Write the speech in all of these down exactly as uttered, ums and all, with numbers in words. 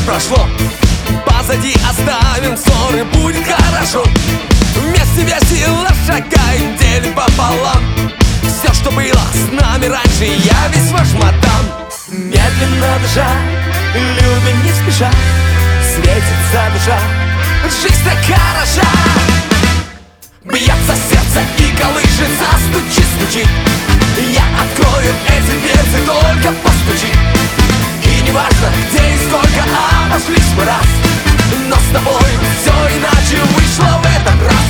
прошло, позади оставим ссоры, будет хорошо. Вместе весело шагаем, делим пополам. Все, что было с нами раньше, я весь ваш мадам. Медленно дыша, любим не спеша, светится душа, жизнь так хороша. Бьется сердце и колышется, стучи, стучи. Я открою эти дверцы, только постучи. И не важно, где и сколько, обошлись мы раз, но с тобой все иначе вышло в этот раз.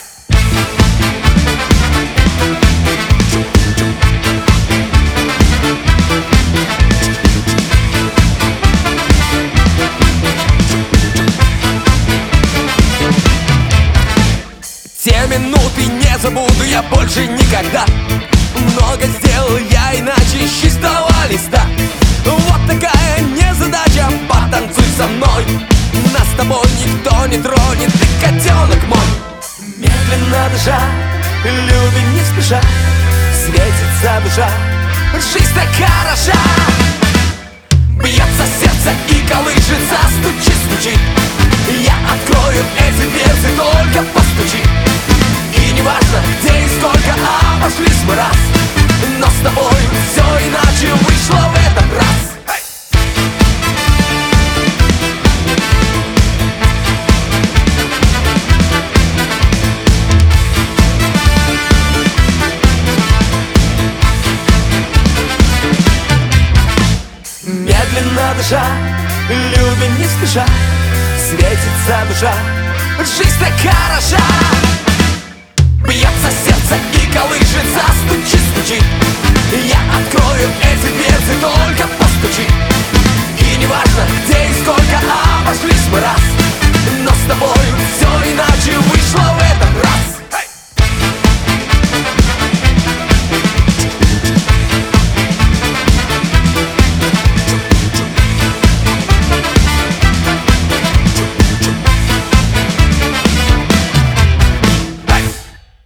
Те минуты не забуду я больше никогда. Много сделал я иначе с чистого листа. Вот такая незадача, потанцуй со мной. Нас с тобой никто не тронет, ты котенок мой. Медленно дыша, любим не спеша, светится душа, жизнь так хороша. Бьется сердце и колышется, стучи, стучи. Я открою эти дверцы, только постучи. И не важно, где и сколько, обошлись мы раз, но с тобой все иначе вышло в этот раз. Медленно дыша, любим не спеша, светится душа, жизнь так хороша.